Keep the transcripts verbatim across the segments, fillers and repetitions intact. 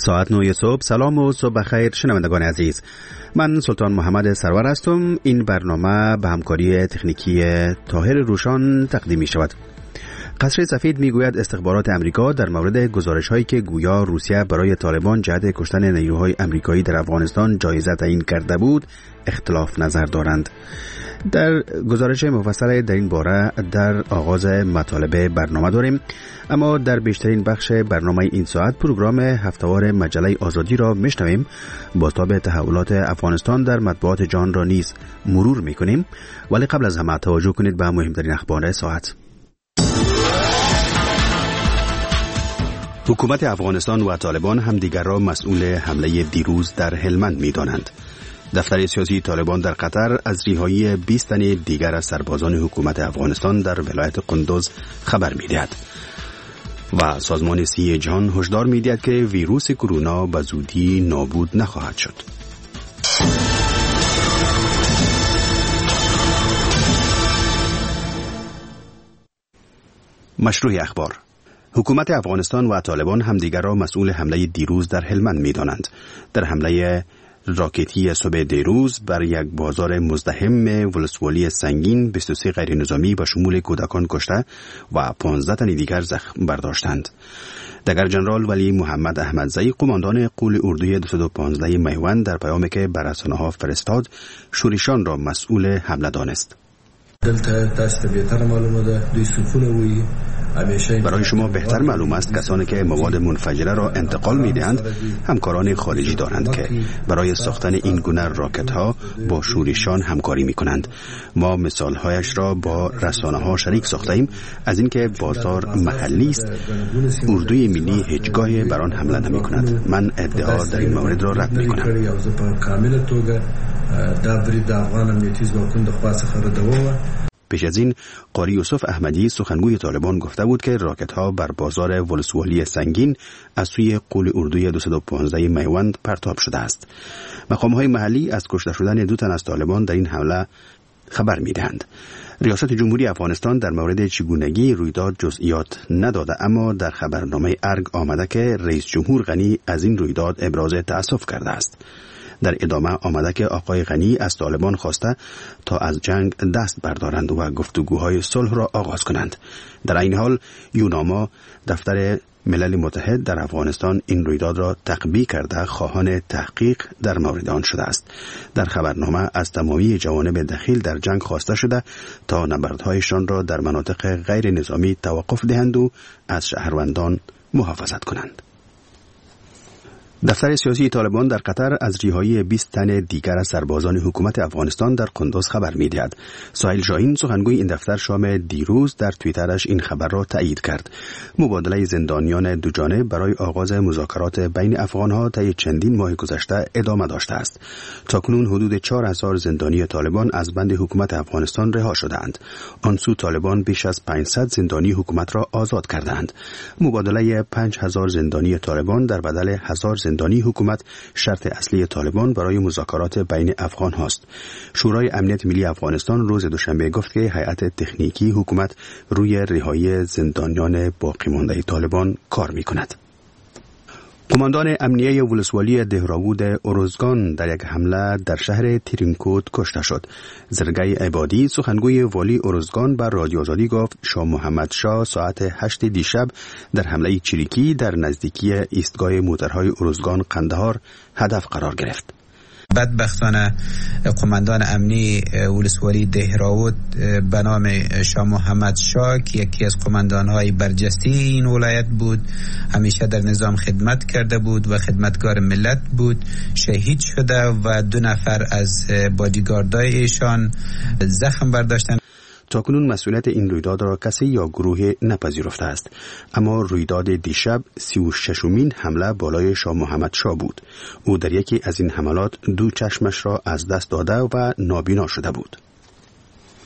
ساعت نه صبح. سلام و صبح بخیر شنوندگان عزیز. من سلطان محمد سرور هستم. این برنامه به همکاری تکنیکی طاهر روشان تقدیم می شود. قصر سفید می گوید استخبارات امریکا در مورد گزارش هایی که گویا روسیه برای طالبان جهت کشتن نیروهای امریکایی در افغانستان جایزه تعیین کرده بود اختلاف نظر دارند. در گزارش مفصل در این باره در آغاز مطالب برنامه داریم، اما در بیشترین بخش برنامه این ساعت پروگرام هفته‌وار مجله آزادی را میشنویم. بازتاب تحولات افغانستان در مطبوعات جهان را نیز مرور میکنیم، ولی قبل از همه توجه کنید به مهمترین اخبار ساعت. حکومت افغانستان و طالبان همدیگر را مسئول حمله دیروز در هلمند می‌دانند. دفتر سیاسی طالبان در قطر از رهایی بیست تن دیگر از سربازان حکومت افغانستان در ولایت قندوز خبر می‌دهد و سازمان صحی جهان هشدار می‌دهد که ویروس کرونا به زودی نابود نخواهد شد. مشروع اخبار. حکومت افغانستان و طالبان همدیگر را مسئول حمله دیروز در هلمند می‌دانند. در حمله راکتی صبح دیروز بر یک بازار مزدحم ولسوالی سنگین بیست و سه غیر نظامی با شمول کودکان کشته و پانزده تن دیگر زخم برداشتند. دگر جنرال ولی محمد احمدزی قماندان قول اردوی دویست و پانزده میوند در پیامی که بر رسانه‌ها فرستاد شوریشان را مسئول حمله دانست. برای شما بهتر معلوم است کسانی که مواد منفجره را انتقال می‌دهند همکاران خارجی دارند که برای ساختن این گونه راکت‌ها با شوریشان همکاری می‌کنند. ما مثال‌هایش را با رسانه‌ها شریک ساخته‌ایم از اینکه بازار محلی است. اردوی ملی هیچگاه بر آن حمله نمی‌کند. من ادعا در این مورد را رد می‌کنم. پیش از این قاری یوسف احمدی سخنگوی طالبان گفته بود که راکت‌ها بر بازار ولسوالی سنگین از سوی قول اردوی دویست و پانزده میوند پرتاب شده است. مقام‌های محلی از کشته شدن دو تن از طالبان در این حمله خبر می‌دهند. ریاست جمهوری افغانستان در مورد چگونگی رویداد جزئیات نداده، اما در خبرنامه ارگ آمده که رئیس جمهور غنی از این رویداد ابراز تأسف کرده است. در ادامه آمده که آقای غنی از طالبان خواسته تا از جنگ دست بردارند و گفتگوهای صلح را آغاز کنند. در این حال یوناما دفتر ملل متحد در افغانستان این رویداد را تقبیح کرده خواهان تحقیق در مورد آن شده است. در خبرنامه از تمامی جوانب دخیل در جنگ خواسته شده تا نبردهایشان را در مناطق غیر نظامی توقف دهند و از شهروندان محافظت کنند. دفتر سیاسی طالبان در قطر از رهایی بیست تن دیگر از سربازان حکومت افغانستان در قندوز خبر می‌دهد. سهیل شاهین سخنگوی این دفتر شام دیروز در توییترش این خبر را تایید کرد. مبادله زندانیان دو جانبه برای آغاز مذاکرات بین افغان‌ها طی چندین ماه گذشته ادامه داشته است. تاکنون حدود چهار هزار زندانی طالبان از بند حکومت افغانستان رها شده‌اند. آن سو طالبان بیش از پانصد زندانی حکومت را آزاد کردند. مبادله پنج هزار زندانی طالبان در بدل هزار زندانی حکومت شرط اصلی طالبان برای مذاکرات بین افغان هاست. شورای امنیت ملی افغانستان روز دوشنبه گفت که هیئت تکنیکی حکومت روی رهایی زندانیان باقی مانده طالبان کار می‌کند. قماندان امنیه ولسوالی دهراود اروزگان در یک حمله در شهر ترینکوت کشته شد. زرگای عبادی سخنگوی والی اروزگان بر رادیو آزادی گفت شاه محمد شاه ساعت هشت دیشب در حمله چریکی در نزدیکی ایستگاه موترهای اروزگان قندهار هدف قرار گرفت. بدبختانه قماندان امنی ولسوالی دهراود به نام شاه محمد شاه که یکی از قماندان‌های برجسته این ولایت بود، همیشه در نظام خدمت کرده بود و خدمتگار ملت بود، شهید شده و دو نفر از بادیگاردای ایشان زخم برداشتن. تاکنون مسئولیت این رویداد را کسی یا گروه نپذیرفته است، اما رویداد دیشب سی و ششمین حمله بالای شاه محمد شاه بود. او در یکی از این حملات دو چشمش را از دست داده و نابینا شده بود.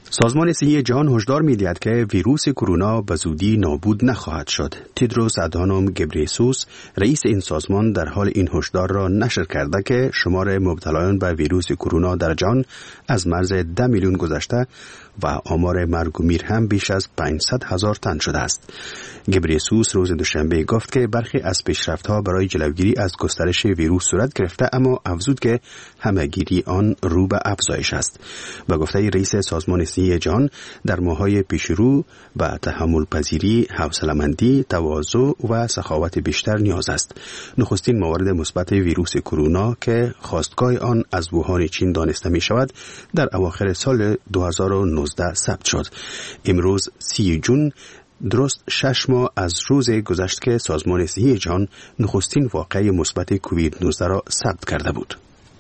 سازمان صحی جهان هشدار می‌دهد که ویروس کرونا به زودی نابود نخواهد شد. تدروس ادهانوم گبریسوس رئیس این سازمان در حال این هشدار را نشر کرده که شمار مبتلایان به ویروس کرونا در جهان از مرز ده میلیون گذشته و آمار مرگ و میر هم بیش از پانصد هزار تن شده است. گبریسوس روز دوشنبه گفت که برخی از پیشرفت‌ها برای جلوگیری از گسترش ویروس صورت گرفته، اما افزود که همه‌گیری آن رو به افزایش است. و گفته رئیس سازمان صحی جهان در ماه‌های پیشرو به تحمل پذیری، حوصله‌مندی، تواضع و سخاوت بیشتر نیاز است. نخستین موارد مثبت ویروس کرونا که خاستگاه آن از ووهان چین دانسته می شود در اواخر سال دو هزار و نوزده ثبت شد. امروز سی جون درست شش ماه از روز گذشت که سازمان صحی جهان نخستین واقعه مثبت کووید نوزده را ثبت کرده بود.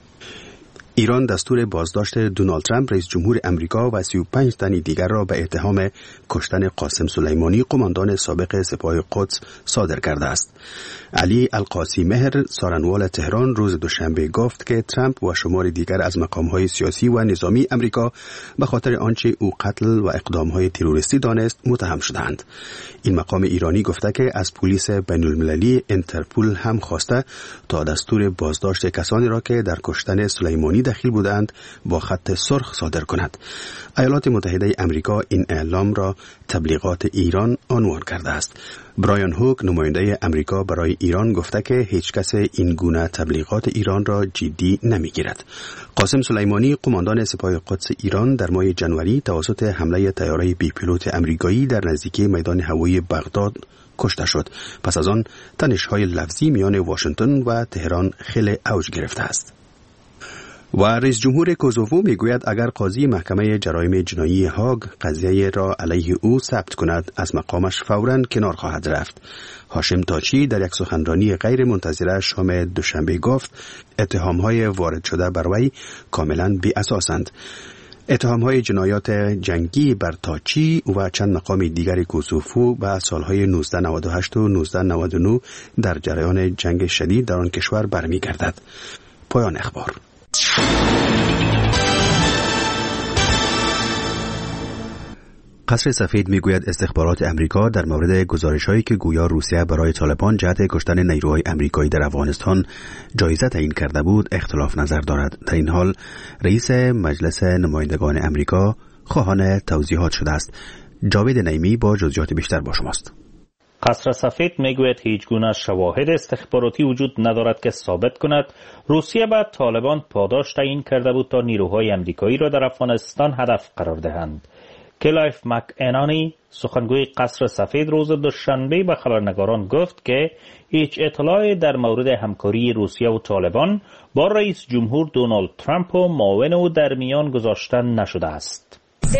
ایران دستور بازداشت دونالد ترامپ رئیس جمهور امریکا و سی و پنج تن دیگر را به اتهام کشتن قاسم سلیمانی قماندان سابق سپاه قدس صادر کرده است. علی القاسی مهر سارنوال تهران روز دوشنبه گفت که ترامپ و شمار دیگر از مقام‌های سیاسی و نظامی امریکا به خاطر آنچه او قتل و اقدام‌های تروریستی دانست متهم شدند. این مقام ایرانی گفته که از پلیس بین‌المللی اینترپول هم خواسته تا دستور بازداشت کسانی را که در کشتن سلیمانی دخیل بودند با خط سرخ صادر کند. ایالات متحده امریکا این اعلام را تبلیغات ایران عنوان کرده است. برایان هوک نماینده امریکا برای ایران گفته که هیچ کس این گونه تبلیغات ایران را جدی نمیگیرد. قاسم سلیمانی قماندان سپاه قدس ایران در ماه ژانویه توسط حمله طیاره بی پیلوت امریکایی در نزدیکی میدان هوایی بغداد کشته شد. پس از آن تنش‌های لفظی میان واشنگتن و تهران خیلی اوج گرفته است. و رئیس جمهور کوزوو میگوید اگر قاضی محکمه جرایم جنایی هاگ قضیه را علیه او ثبت کند از مقامش فوراً کنار خواهد رفت. هاشم تاچی در یک سخنرانی غیر منتظره شام دوشنبه گفت اتهام‌های وارد شده بر وی کاملاً بی اساسند. اتهام‌های جنایات جنگی بر تاچی و چند مقام دیگر کوزوو به سالهای نوزده نود و هشت و نوزده نود و نه در جریان جنگ شدید در آن کشور برمیگردد. پایان اخبار. قصر سفید میگوید استخبارات امریکا در مورد گزارش‌هایی که گویا روسیه برای طالبان جهت کشتن نیروهای امریکایی در افغانستان جایزه تعیین کرده بود اختلاف نظر دارد. در این حال رئیس مجلس نمایندگان امریکا خواهان توضیحات شده است. جاوید نعیمی با جزئیات بیشتر با شماست. قصر سفید میگوید هیچ گونه شواهد استخباراتی وجود ندارد که ثابت کند روسیه به طالبان پاداش تعیین کرده بود تا نیروهای امریکایی را در افغانستان هدف قرار دهند. کلایف مک انانی سخنگوی قصر سفید روز دوشنبه به خبرنگاران گفت که هیچ اطلاعی در مورد همکاری روسیه و طالبان با رئیس جمهور دونالد ترامپ و معاون او در میان گذاشته نشده است.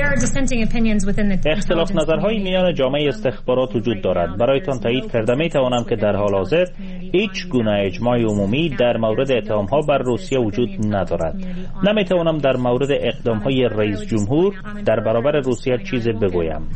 اختلاف نظرهای میان جامعه استخبارات وجود دارد. برایتان تایید کرده می توانم که در حال حاضر هیچ گونه اجماع عمومی در مورد اتهام‌ها بر روسیه وجود ندارد. نمی توانم در مورد اقدام‌های رئیس جمهور در برابر روسیه چیزی بگویم.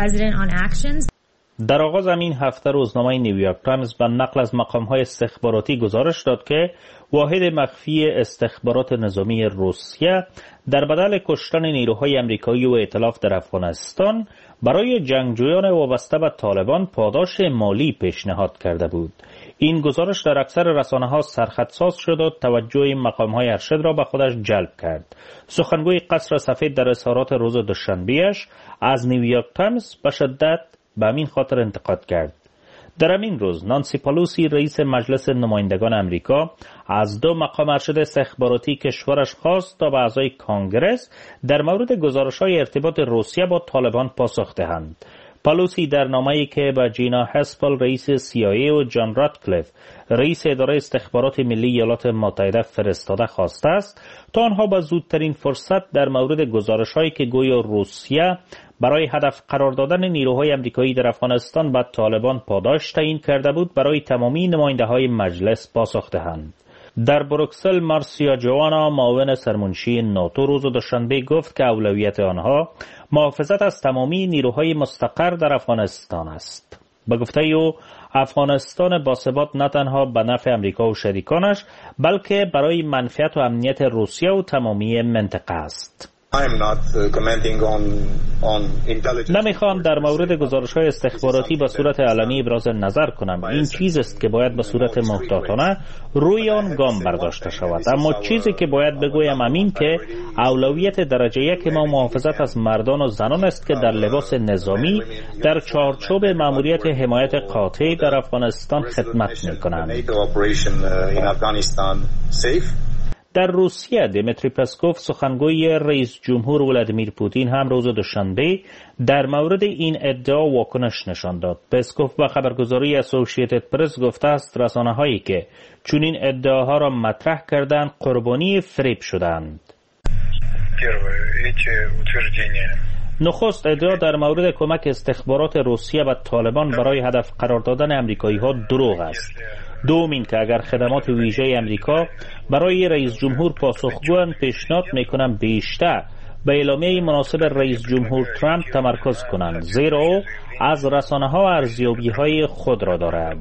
در آغاز این هفته روزنامه نیویورک تایمز به نقل از مقام‌های استخباراتی گزارش داد که واحد مخفی استخبارات نظامی روسیه در بدل کشتن نیروهای امریکایی و ائتلاف در افغانستان برای جنگجویان وابسته به طالبان پاداش مالی پیشنهاد کرده بود. این گزارش در اکثر رسانه‌ها سرخطساز شد و توجه مقام‌های ارشد را به خودش جلب کرد. سخنگوی قصر سفید در اظهارات روز دوشنبه‌اش از نیویورک تایمز به شدت به همین خاطر انتقاد کرد. در همین روز نانسی پالوسی رئیس مجلس نمایندگان امریکا از دو مقام ارشد استخباراتی کشورش خواست تا به اعضای کانگرس در مورد گزارش‌های ارتباط روسیه با طالبان پاسخ دهند. پالوسی در نامه‌ای که به جینا هسپل رئیس سی آی ای و جان راتکلیف رئیس اداره استخبارات ملی ایالات متحده فرستاده خواسته است تا آنها با زودترین فرصت در مورد گزارش‌هایی که گویا روسیه برای هدف قرار دادن نیروهای امریکایی در افغانستان به طالبان پاداش تعیین کرده بود برای تمامی نماینده‌های مجلس پاسخ دهند. در بروکسل مارسیا جوانا معاون سرمنشی ناتو روز دوشنبه گفت که اولویت آنها محافظت از تمامی نیروهای مستقر در افغانستان است. به گفته او افغانستان باثبات نه تنها به نفع امریکا و شریکانش بلکه برای منفعت و امنیت روسیه و تمامی منطقه است. نمیخوام در مورد گزارش‌های استخباراتی به صورت علنی ابراز نظر کنم. این چیزی است که باید به صورت محتاطانه روی آن گام برداشته شود. اما چیزی که باید بگویم همین که اولویت درجه یک ما محافظت از مردان و زنان است که در لباس نظامی در چارچوب مأموریت حمایت قاطع در افغانستان خدمت می‌کنند. در روسیه دیمیتری پسکوف سخنگوی رئیس جمهور ولادیمیر پوتین هم روز دوشنبه در مورد این ادعا واکنش نشان داد. پسکوف با خبرگزاری اسوسییتد پرس گفته است رسانه‌هایی که چنین ادعاها را مطرح کردند قربانی فریب شدند. نخست ادعا در مورد کمک استخبارات روسیه و طالبان برای هدف قرار دادن امریکایی‌ها دروغ است. دوم این که اگر خدمات ویژه امریکا برای رئیس جمهور پاسخگویند، پیشنهاد میکنم بیشتر به اعلامیه مناسب رئیس جمهور ترامپ تمرکز کنند، زیرا او از رسانه‌ها ارزیابی‌های خود را دارد.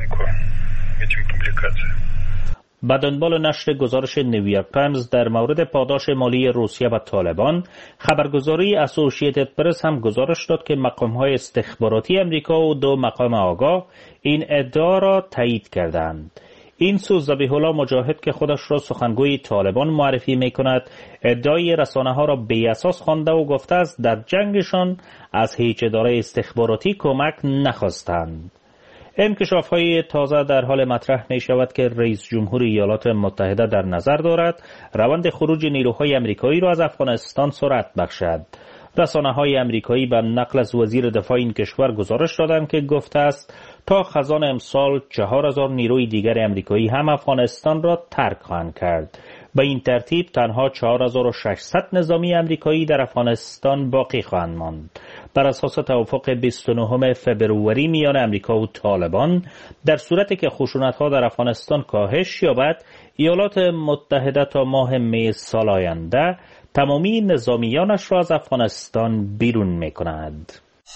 به دنبال نشر گزارش نیویورک تایمز در مورد پاداش مالی روسیه و طالبان، خبرگزاری اسوسییتد پرس هم گزارش داد که مقام‌های استخباراتی امریکا و دو مقام آگاه این ادعا را تایید کردند. این سو ذبیح الله مجاهد که خودش را سخنگوی طالبان معرفی می‌کند، ادعای رسانه‌ها را بی‌اساس خوانده و گفته است در جنگشان از هیچ اداره استخباراتی کمک نخواستند. انکشاف‌های تازه در حال مطرح می شود که رئیس جمهور ایالات متحده در نظر دارد روند خروج نیروهای امریکایی را از افغانستان سرعت بخشد. رسانه‌های امریکایی به نقل از وزیر دفاع این کشور گزارش دادند که گفته است تا خزان امسال چهار هزار نیروی دیگر امریکایی هم افغانستان را ترک خواهند کرد. به این ترتیب تنها چهار هزار و ششصد نظامی امریکایی در افغانستان باقی خواهند ماند. بر اساس توافق بیست و نهم فوریه میان امریکا و طالبان، در صورتی که خشونت‌ها در افغانستان کاهش یابد، ایالات متحده تا ماه می سال آینده تمامی نظامیانش را از افغانستان بیرون می‌کند.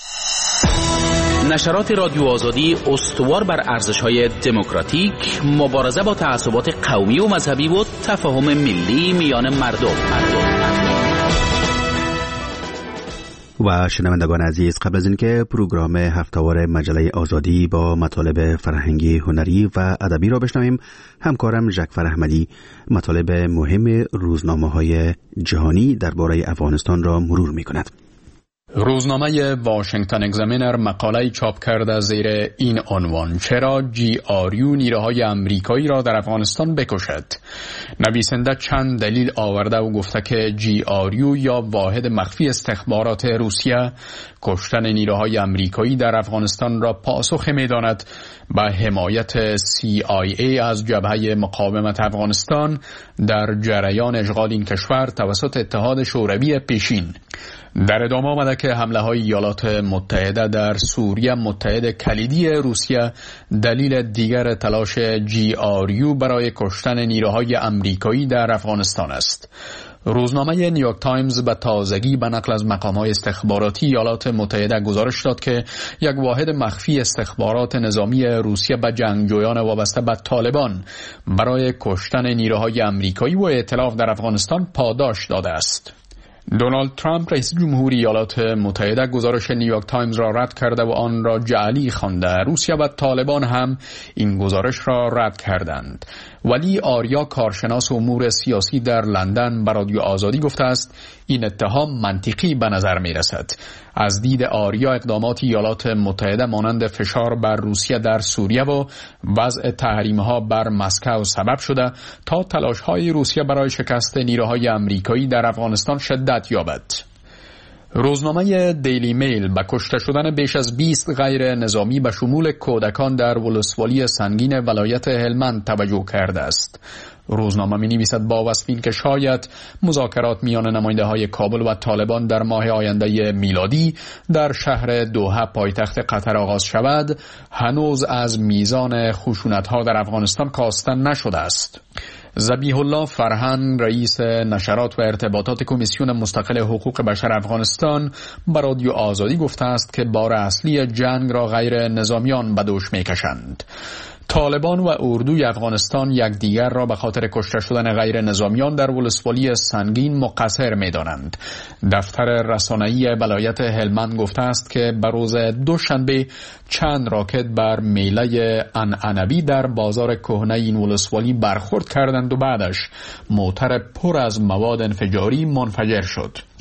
نشرات رادیو آزادی استوار بر ارزش‌های دموکراتیک، مبارزه با تعصبات قومی و مذهبی و تفاهم ملی میان مردم. و شنوندگان عزیز، قبل از اینکه پروگرام هفته‌وار مجله آزادی با مطالب فرهنگی، هنری و ادبی را بشنویم، همکارم ژکفر احمدی مطالب مهم روزنامه‌های جهانی درباره افغانستان را مرور می‌کند. روزنامه واشنگتن اگزامینر مقاله چاپ کرده زیر این عنوان: چرا جی آر یو نیروهای امریکایی را در افغانستان بکشد؟ نویسنده چند دلیل آورده و گفته که جی آر یو یا واحد مخفی استخبارات روسیه کشتن نیروهای امریکایی در افغانستان را پاسخ می‌داند به حمایت سی آی ای از جبهه مقاومت افغانستان در جریان اشغال این کشور توسط اتحاد شوروی پیشین. در ادامه آمده که حمله های ایالات متحده در سوریه متحد کلیدی روسیه دلیل دیگر تلاش جی آر یو برای کشتن نیروهای امریکایی در افغانستان است. روزنامه نیویورک تایمز به تازگی به نقل از مقام‌های استخباراتی ایالات متحده گزارش داد که یک واحد مخفی استخبارات نظامی روسیه به جنگجویان وابسته به طالبان برای کشتن نیروهای امریکایی و ائتلاف در افغانستان پاداش داده است. دونالد ترامپ رئیس جمهوری ایالات متحده گزارش نیویورک تایمز را رد کرده و آن را جعلی خوانده. روسیه و طالبان هم این گزارش را رد کردند. ولی آریا کارشناس امور سیاسی در لندن به رادیو آزادی گفته است این اتهام منطقی به نظر می رسد. از دید آریا اقدامات ایالات متحده مانند فشار بر روسیه در سوریه و وضع تحریم‌ها بر مسکو سبب شده تا تلاش‌های روسیه برای شکست نیروهای امریکایی در افغانستان شدت یابد. روزنامه دیلی میل به کشته شدن بیش از بیست غیر نظامی به شمول کودکان در ولسوالی سنگین ولایت هلمند توجه کرده است. روزنامه می نویسد با وصف این که شاید مذاکرات میان نماینده های کابل و طالبان در ماه آینده میلادی در شهر دوحه پایتخت قطر آغاز شود، هنوز از میزان خشونت ها در افغانستان کاستن نشده است. ذبیح الله فرهان رئیس نشرات و ارتباطات کمیسیون مستقل حقوق بشر افغانستان به رادیو آزادی گفته است که بار اصلی جنگ را غیر نظامیان به دوش می‌کشند. طالبان و اردوی افغانستان یکدیگر را به خاطر کشته شدن غیر نظامیان در ولسوالی سنگین مقصر می‌دانند. دفتر رسانه‌ای ولایت هلمند گفته است که به روز دوشنبه چند راکت بر میله عنعنوی در بازار کهنه این ولسوالی برخورد کردند و بعدش موتر پر از مواد انفجاری منفجر شد.